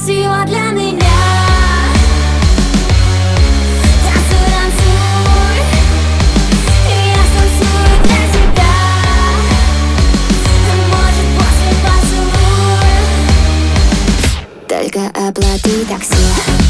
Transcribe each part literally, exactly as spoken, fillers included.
красиво для меня. Танцуй, танцуй, я станцую для тебя. Может, после поцелуя только оплати такси.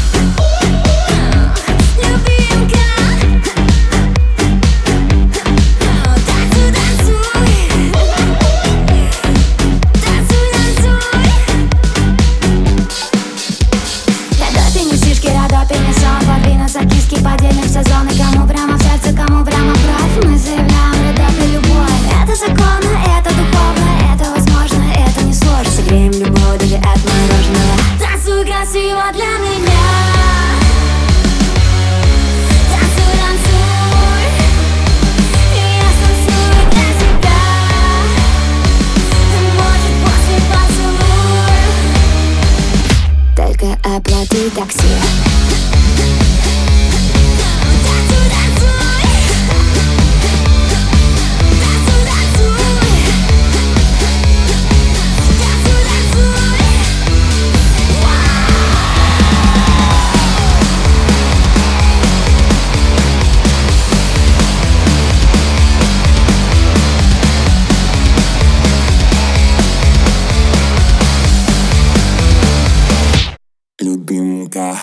Записки подельных сезон, и кому прямо в сердце, кому прямо в кровь. Мы заявляем любовь и любовь. Это законно, это духовно, это возможно, это не сложно. Согреем любовь даже от мороженого. Танцуй красиво для меня. Танцуй, танцуй, я станцую для тебя. Может, после поцелуя только оплати такси. Любимка.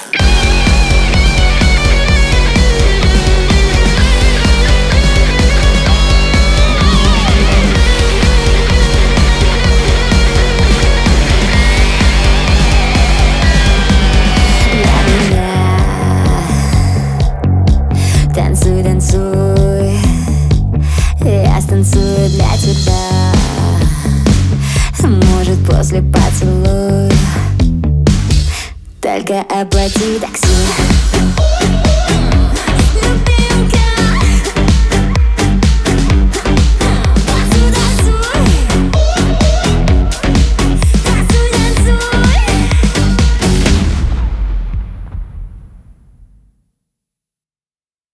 Танцуй, танцуй, я станцую для тебя. Может, после поцелуя только оплати такси.